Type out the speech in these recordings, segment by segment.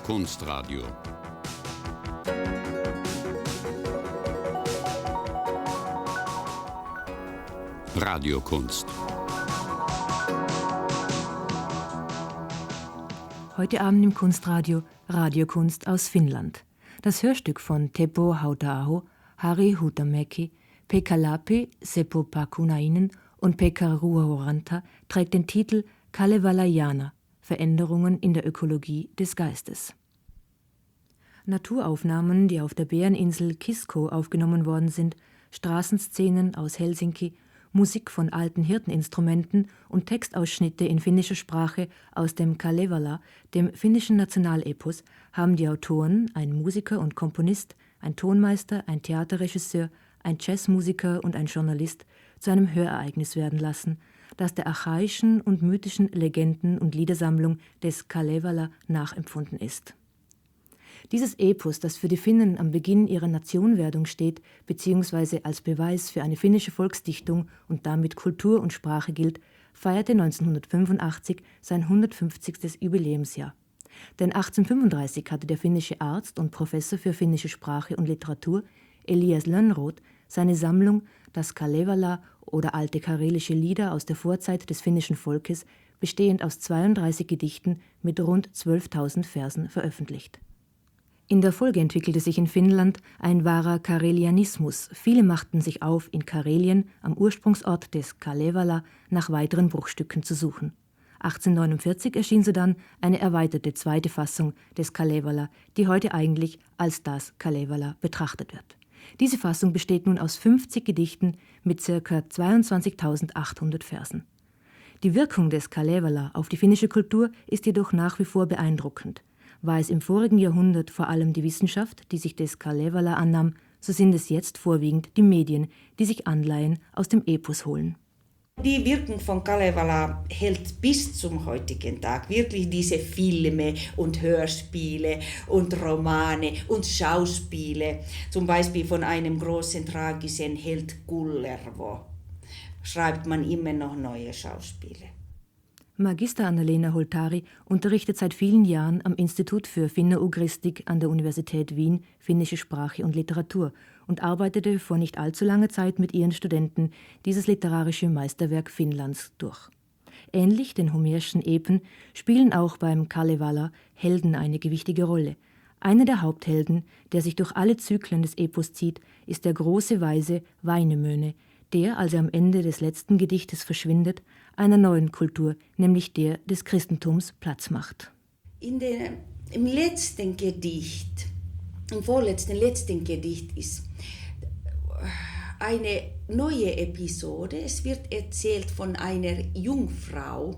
Kunstradio. Radiokunst. Heute Abend im Kunstradio Radiokunst aus Finnland. Das Hörstück von Teppo Hauta-aho, Harri Huhtamäki, Pekka Lappi, Seppo Pakunainen und Pekka Ruoholanta trägt den Titel Kalevala Jana – Veränderungen in der Ökologie des Geistes. Naturaufnahmen, die auf der Bäreninsel Kisko aufgenommen worden sind, Straßenszenen aus Helsinki, Musik von alten Hirteninstrumenten und Textausschnitte in finnischer Sprache aus dem Kalevala, dem finnischen Nationalepos, haben die Autoren, ein Musiker und Komponist, ein Tonmeister, ein Theaterregisseur, ein Jazzmusiker und ein Journalist, zu einem Hörereignis werden lassen, das der archaischen und mythischen Legenden- und Liedersammlung des Kalevala nachempfunden ist. Dieses Epos, das für die Finnen am Beginn ihrer Nationwerdung steht, beziehungsweise als Beweis für eine finnische Volksdichtung und damit Kultur und Sprache gilt, feierte 1985 sein 150. Jubiläumsjahr. Denn 1835 hatte der finnische Arzt und Professor für finnische Sprache und Literatur Elias Lönnrot seine Sammlung Das Kalevala oder alte karelische Lieder aus der Vorzeit des finnischen Volkes, bestehend aus 32 Gedichten mit rund 12.000 Versen, veröffentlicht. In der Folge entwickelte sich in Finnland ein wahrer Karelianismus. Viele machten sich auf, in Karelien, am Ursprungsort des Kalevala, nach weiteren Bruchstücken zu suchen. 1849 erschien sodann eine erweiterte zweite Fassung des Kalevala, die heute eigentlich als das Kalevala betrachtet wird. Diese Fassung besteht nun aus 50 Gedichten mit ca. 22.800 Versen. Die Wirkung des Kalevala auf die finnische Kultur ist jedoch nach wie vor beeindruckend. War es im vorigen Jahrhundert vor allem die Wissenschaft, die sich des Kalevala annahm, so sind es jetzt vorwiegend die Medien, die sich Anleihen aus dem Epos holen. Die Wirkung von Kalevala hält bis zum heutigen Tag wirklich diese Filme und Hörspiele und Romane und Schauspiele, zum Beispiel von einem großen tragischen Held Kullervo, schreibt man immer noch neue Schauspiele. Magister Anna-Lena Holtari unterrichtet seit vielen Jahren am Institut für Finno-Ugristik an der Universität Wien finnische Sprache und Literatur und arbeitete vor nicht allzu langer Zeit mit ihren Studenten dieses literarische Meisterwerk Finnlands durch. Ähnlich den homerischen Epen spielen auch beim Kalevala Helden eine gewichtige Rolle. Einer der Haupthelden, der sich durch alle Zyklen des Epos zieht, ist der große Weise Väinämöinen, der, als er am Ende des letzten Gedichtes verschwindet, einer neuen Kultur, nämlich der des Christentums, Platz macht. Im letzten Gedicht ist eine neue Episode. Es wird erzählt von einer Jungfrau,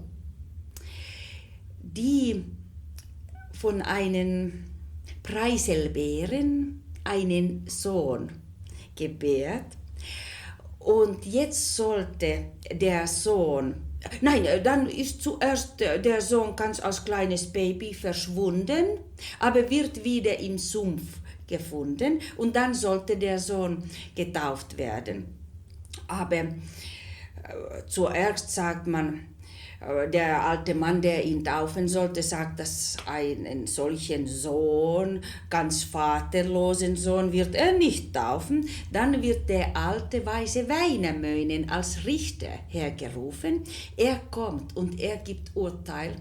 die von einem Preiselbeeren einen Sohn gebärt. Und jetzt sollte der Sohn, dann ist zuerst der Sohn ganz als kleines Baby verschwunden, aber wird wieder im Sumpf gefunden und dann sollte der Sohn getauft werden. Aber zuerst sagt man, der alte Mann, der ihn taufen sollte, sagt, dass einen solchen Sohn, ganz vaterlosen Sohn, wird er nicht taufen. Dann wird der alte weise Väinämöinen als Richter hergerufen. Er kommt und er gibt Urteil.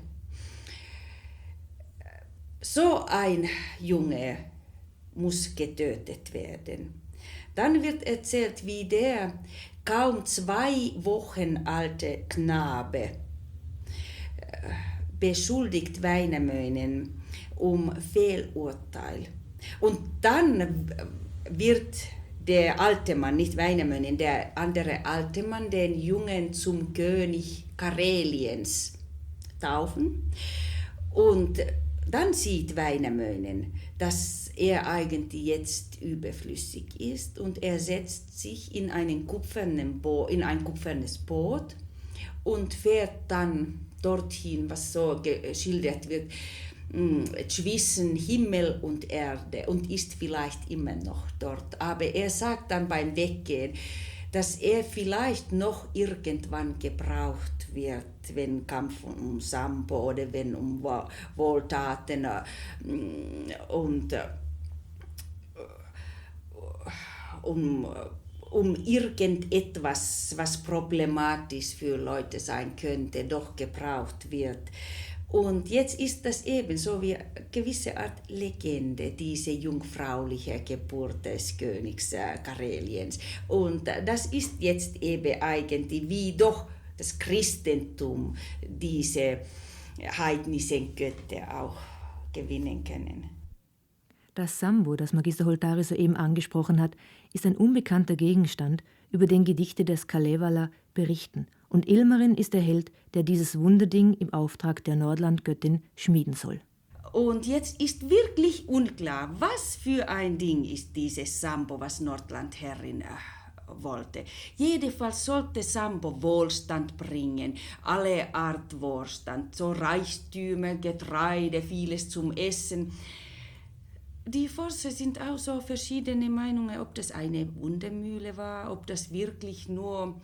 So ein Junge muss getötet werden. Dann wird erzählt, wie der kaum 2 Wochen alte Knabe beschuldigt Väinämöinen um Fehlurteil. Und dann wird der alte Mann, nicht Väinämöinen, der andere alte Mann, den Jungen zum König Kareliens taufen. Und dann sieht Väinämöinen, dass er eigentlich jetzt überflüssig ist und er setzt sich in ein kupfernes Boot und fährt dann dorthin, was so geschildert wird, zwischen Himmel und Erde und ist vielleicht immer noch dort. Aber er sagt dann beim Weggehen, dass er vielleicht noch irgendwann gebraucht wird, wenn Kampf um Sambo oder wenn um Wohltaten und um irgendetwas, was problematisch für Leute sein könnte, doch gebraucht wird. Und jetzt ist das eben so wie eine gewisse Art Legende, diese jungfräuliche Geburt des Königs Kareliens. Und das ist jetzt eben eigentlich, wie doch das Christentum diese heidnischen Götter auch gewinnen können. Das Sambo, das Magister Holtari soeben angesprochen hat, ist ein unbekannter Gegenstand, über den Gedichte des Kalevala berichten. Und Ilmarin ist der Held, der dieses Wunderding im Auftrag der Nordlandgöttin schmieden soll. Und jetzt ist wirklich unklar, was für ein Ding ist dieses Sambo, was Nordlandherrin wollte. Jedenfalls sollte Sambo Wohlstand bringen, alle Art Wohlstand, so Reichtümer, Getreide, vieles zum Essen. Die Forscher sind auch so verschiedene Meinungen, ob das eine Wundermühle war, ob das wirklich nur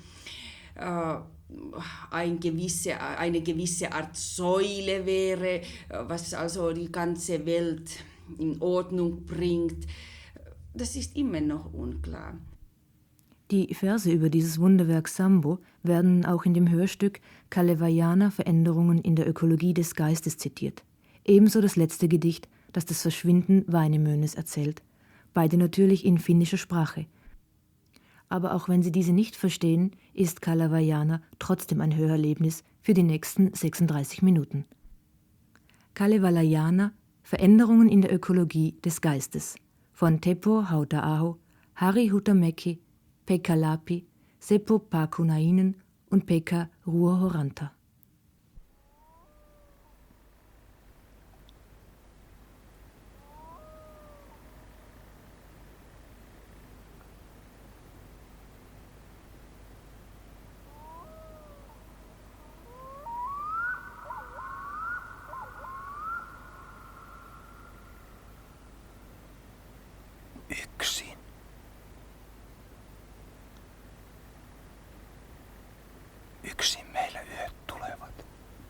eine gewisse Art Säule wäre, was also die ganze Welt in Ordnung bringt. Das ist immer noch unklar. Die Verse über dieses Wunderwerk Sambo werden auch in dem Hörstück Kalevajana Veränderungen in der Ökologie des Geistes zitiert. Ebenso das letzte Gedicht, das das Verschwinden Väinämöines erzählt. Beide natürlich in finnischer Sprache. Aber auch wenn Sie diese nicht verstehen, ist Kalevajana trotzdem ein Hörerlebnis für die nächsten 36 Minuten. Kalevalajana – Veränderungen in der Ökologie des Geistes von Teppo Hauta-aho, Harri Hutamäki, Pekka Lapi, Seppo Pakunainen und Pekka Ruohoranta. Yksin. Yksin meillä yöt tulevat.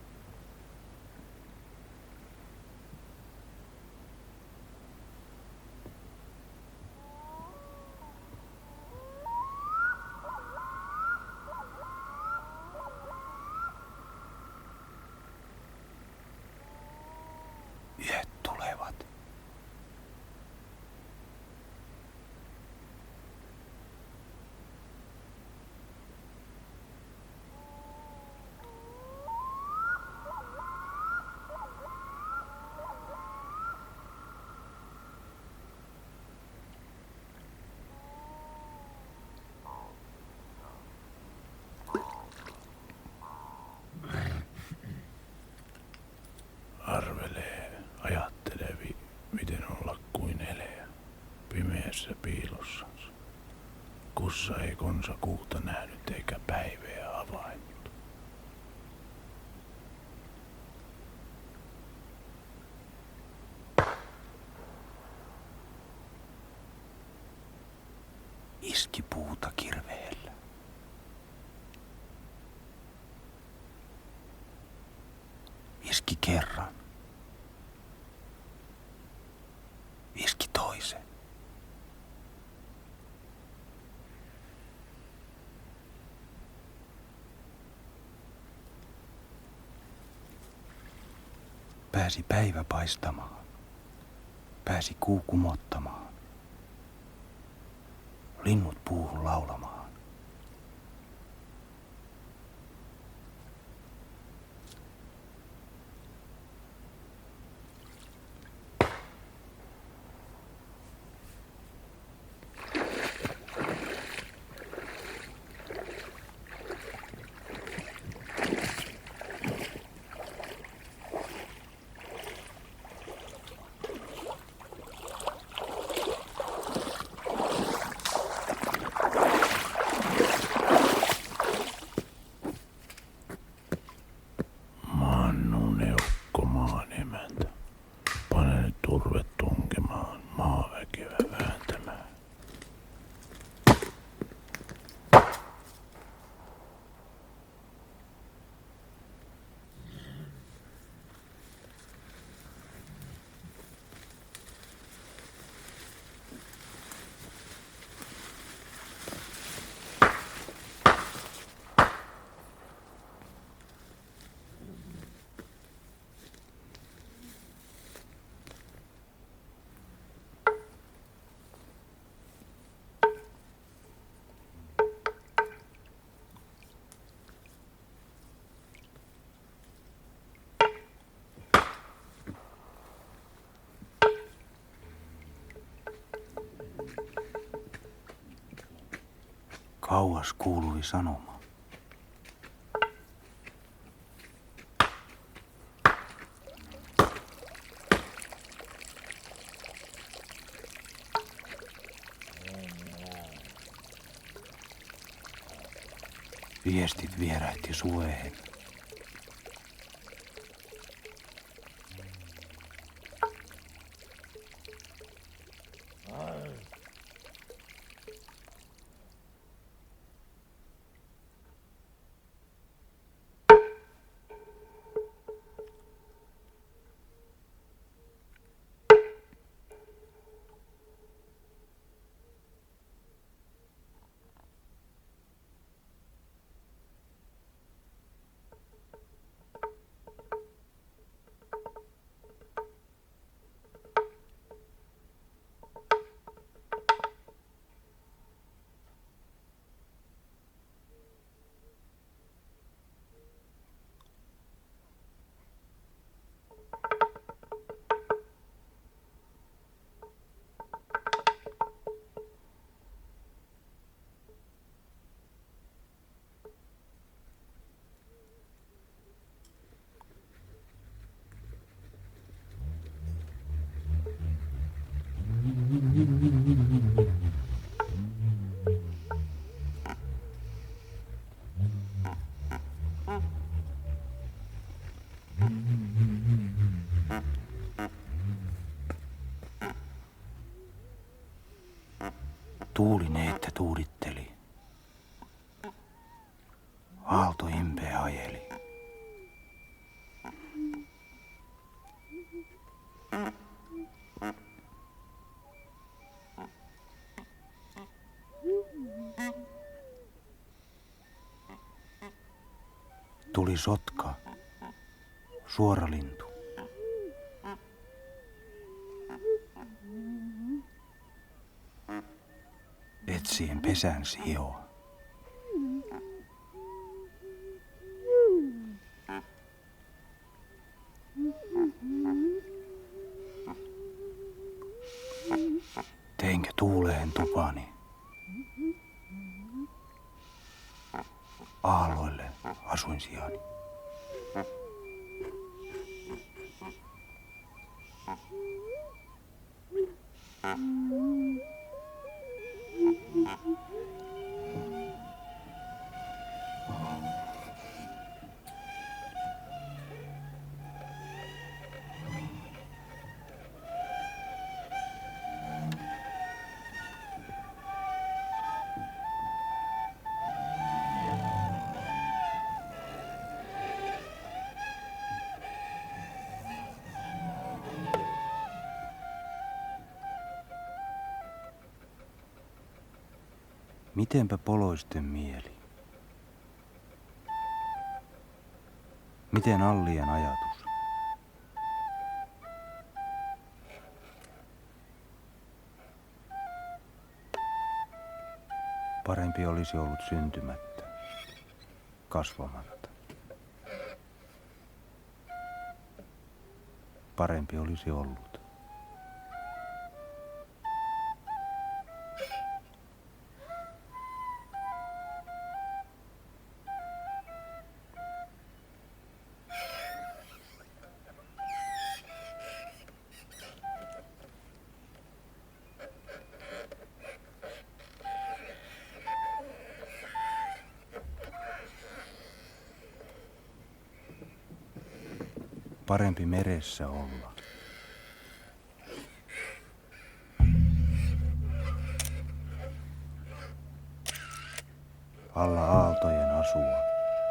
Yöt tulevat. Arvelee, ajattelee, miten olla kuin eleä, pimeässä piilossansa. Kussa ei konsa kuuta nähnyt eikä päivää havainnut. Iski puuta kirveellä. Iski kerran. Iski toisen. Pääsi päivä paistamaan. Pääsi kuu kumottamaan. Linnut puuhun laulamaan. Kauas kuului sanoma. Viestit vierähti sueen. Tuuli neittä tuuditteli. Aalto impeä ajeli. Tuli sotka, suoralintu. Etsien pesän sijoa. Teinkö tuuleen tupani? Aalloille asuinsijani. Mitenpä poloisten mieli? Miten Allien ajatus? Parempi olisi ollut syntymättä, kasvamatta. Parempi olisi ollut. Parempi meressä olla. Alla aaltojen asua.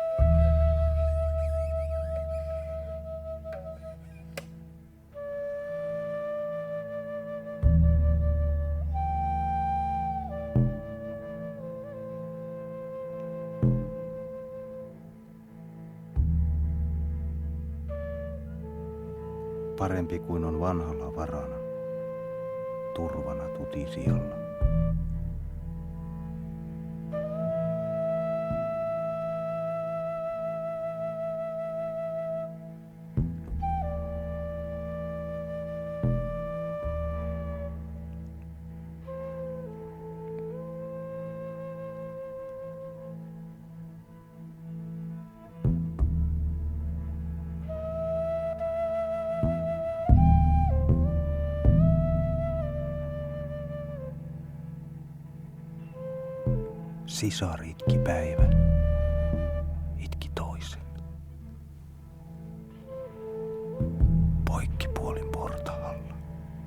Parempi kuin on vanhalla varana, turvana tutisijalla. Sisar itki päivän, itki toisen. Poikki puolin portaalla.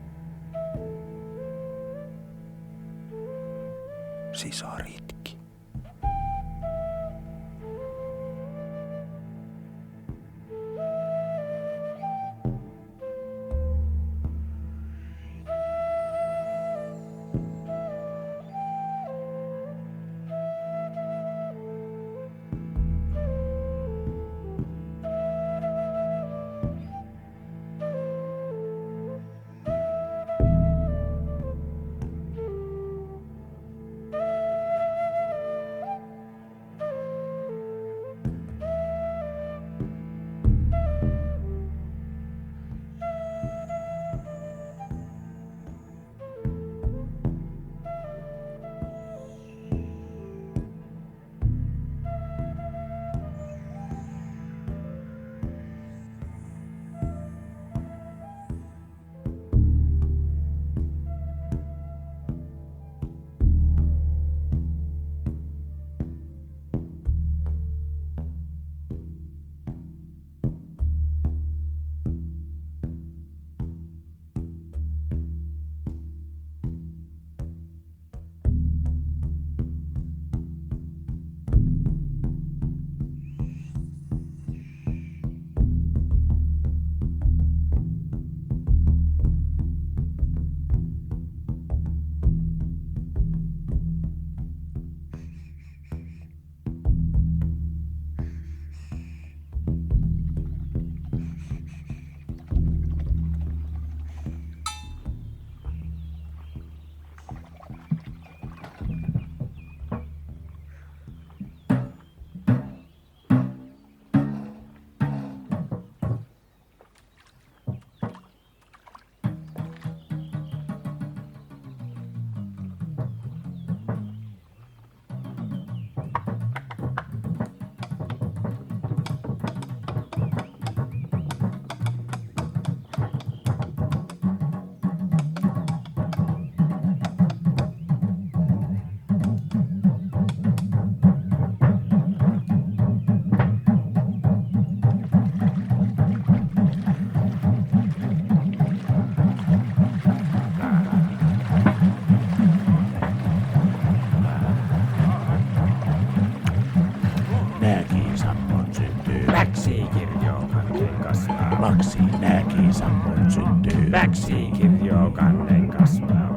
Sisar itki. Maksi näki sammon syntyy. Väksi kirjoo kannen kasvaa.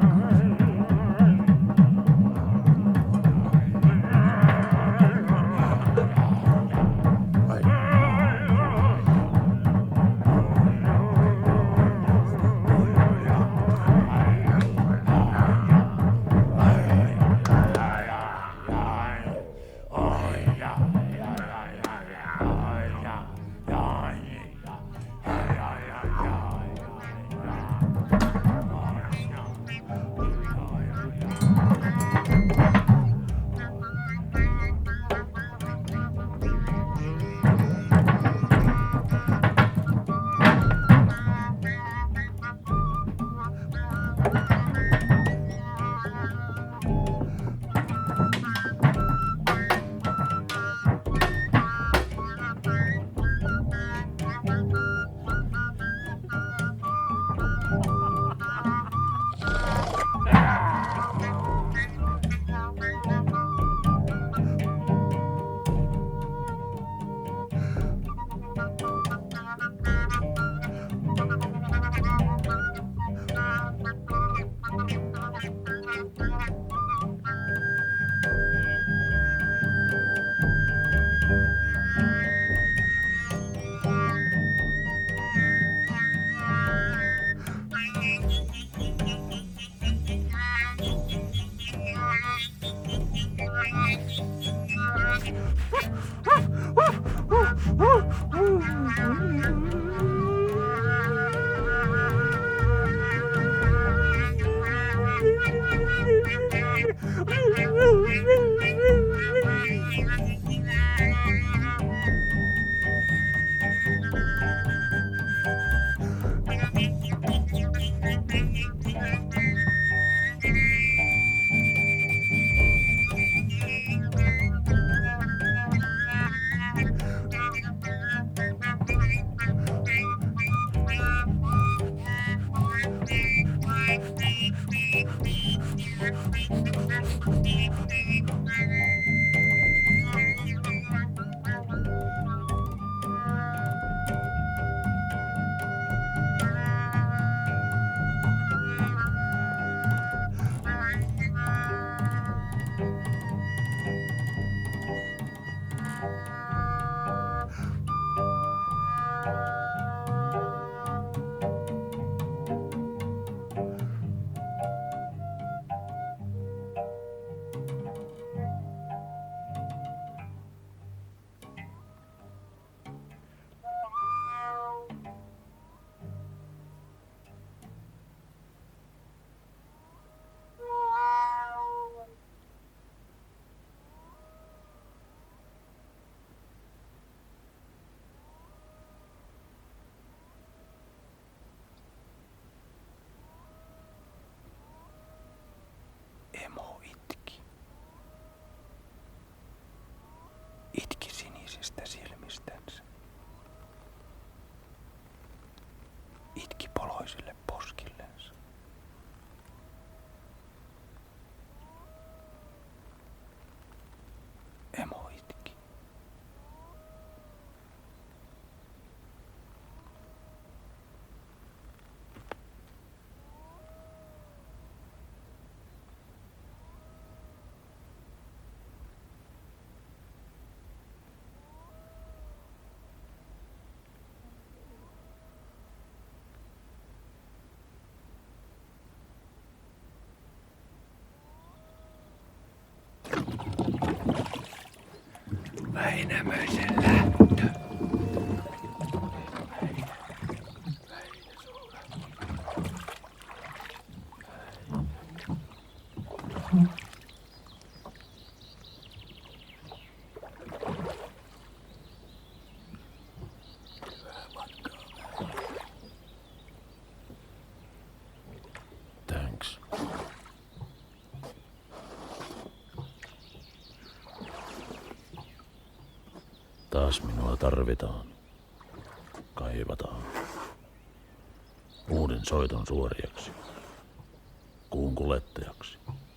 Väinämöisen lähtö. Thanks. Taas minua tarvitaan. Kaivataan. Uuden soiton suoriaksi. Kuun kuljettajaksi.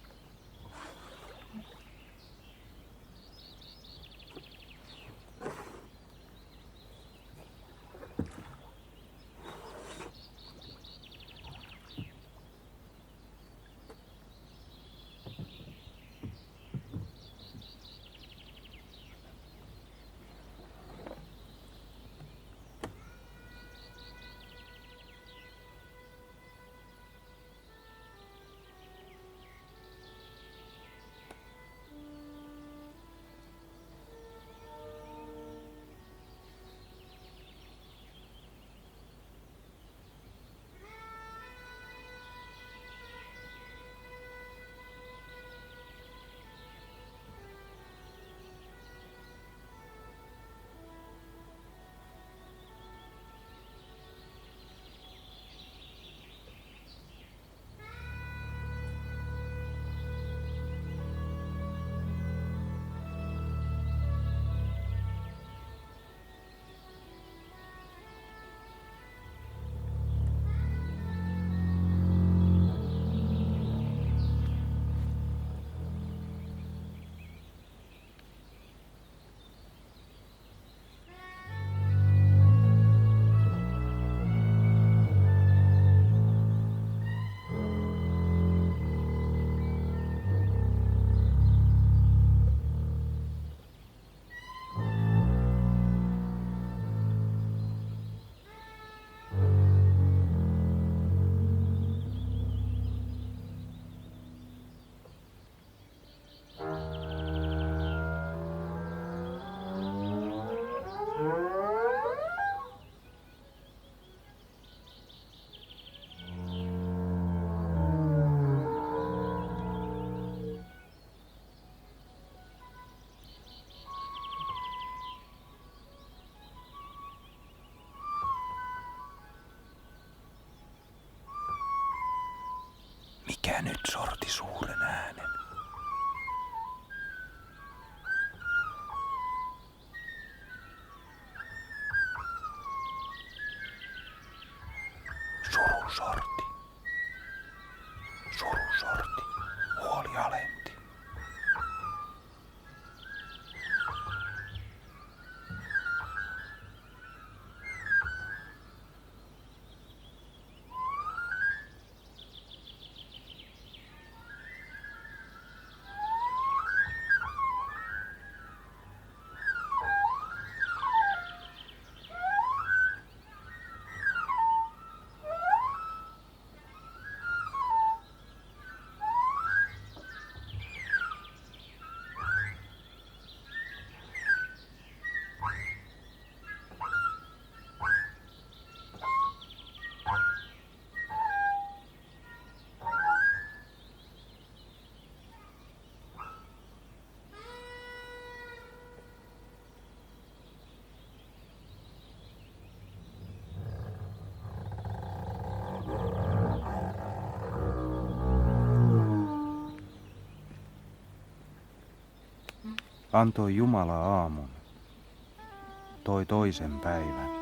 Mikä nyt sorti suuren äänen? Suru sorti. Suru sorti. Huoli alenti. Antoi Jumala aamun, toi toisen päivän.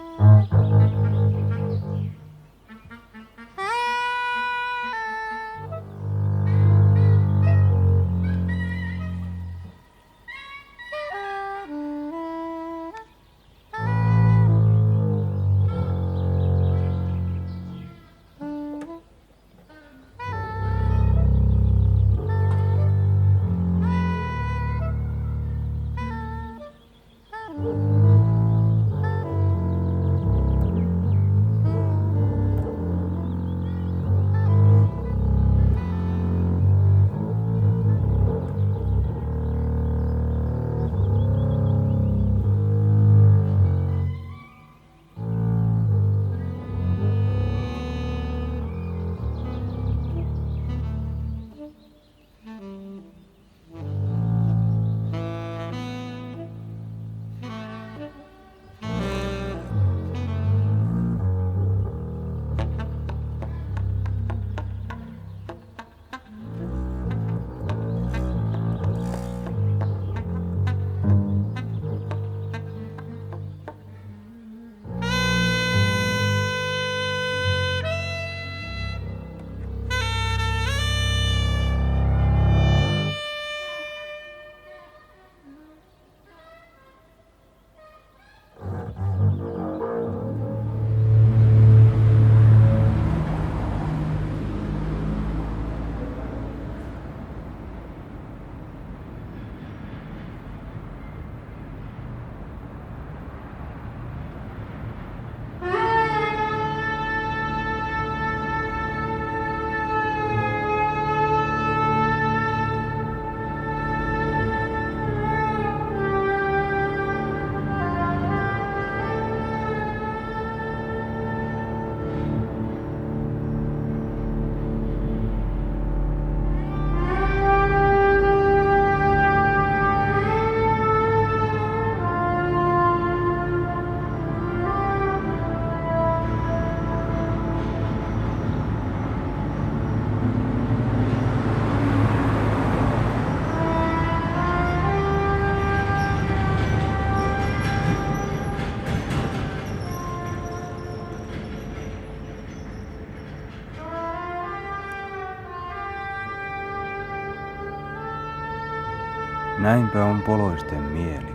Näinpä on poloisten mieli.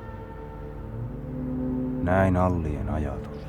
Näin allien ajatus.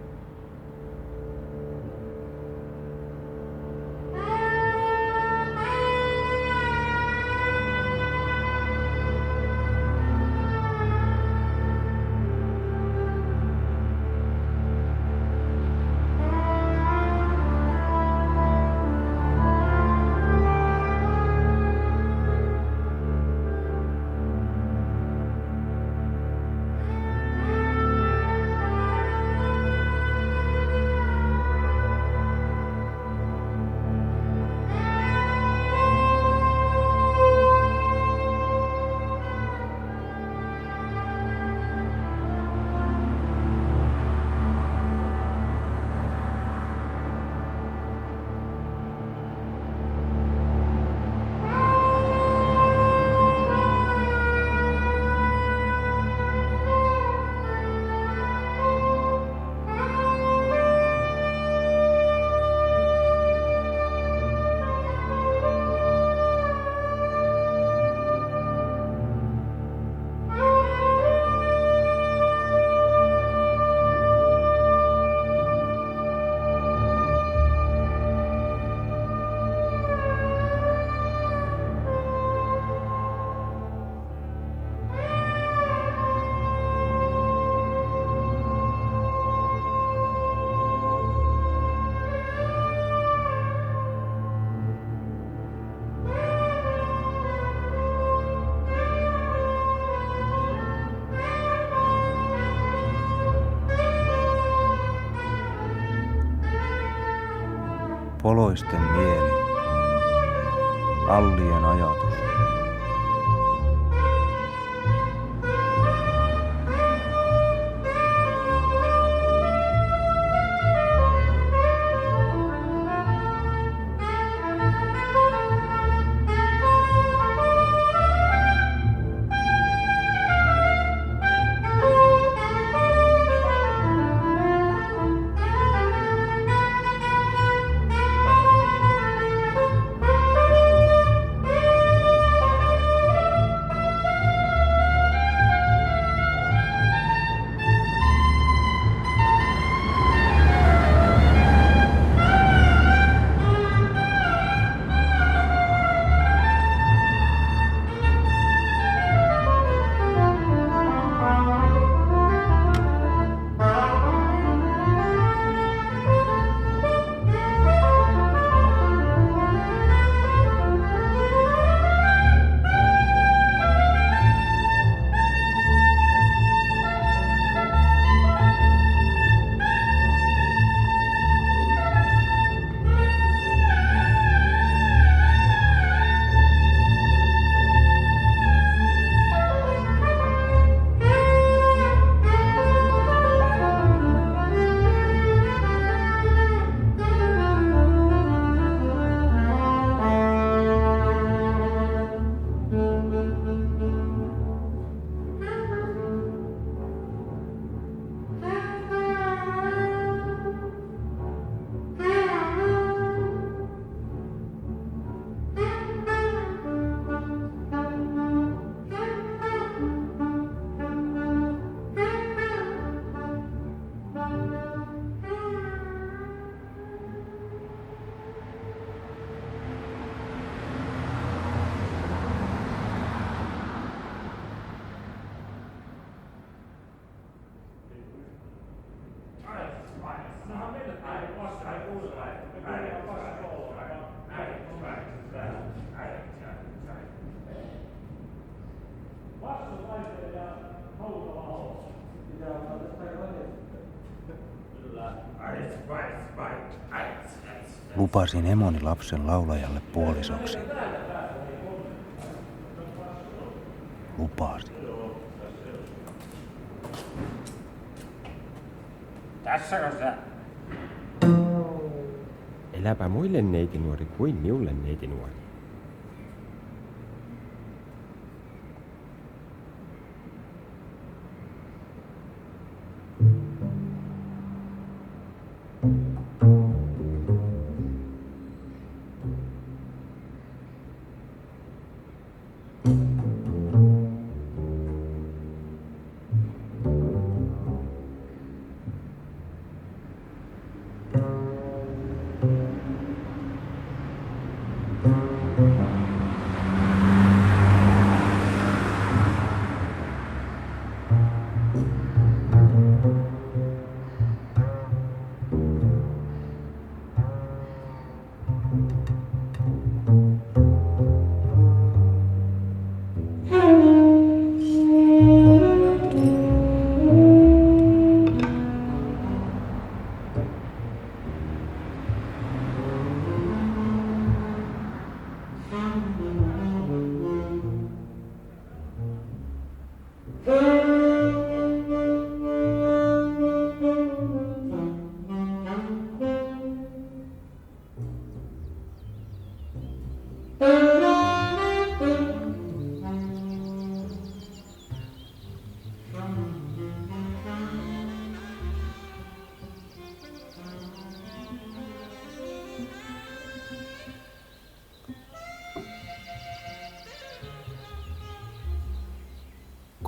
Poloisten mieli, allien ajatus. Lupasin emoni lapsen laulajalle puolisoksi. Lupasin. Tässäkö se? Eläpä muille neitinuori kuin minulle neitinuori.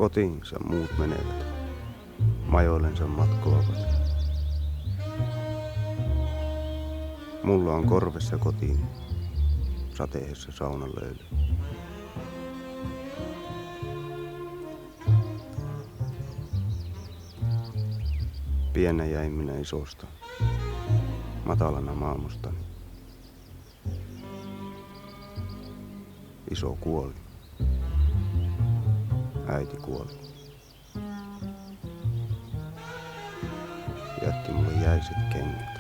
Kotiinsa muut menevät, majoillensa matkoavat. Mulla on korvessa kotiin, sateessa saunan löyly. Pienä jäin minä isosta, matalana maamustani. Iso kuoli. Äiti kuoli. Jätti mulle jäiset kengät.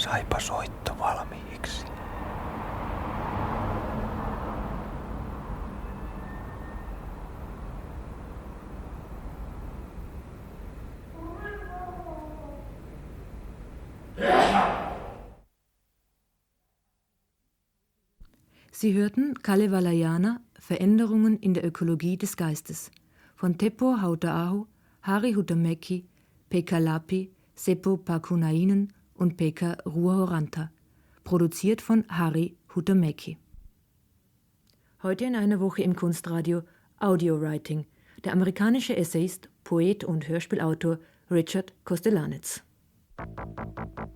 saipa soitto valmiiksi. Sie hörten Kalevalajana, Veränderungen in der Ökologie des Geistes von Teppo Hauta'aho, Harri Hutamäki, Pekka Lappi, Seppo Pakunainen und Pekka Ruohoranta. Produziert von Harri Hutamäki. Heute in einer Woche im Kunstradio Audio-Writing. Der amerikanische Essayist, Poet und Hörspielautor Richard Kostelanetz.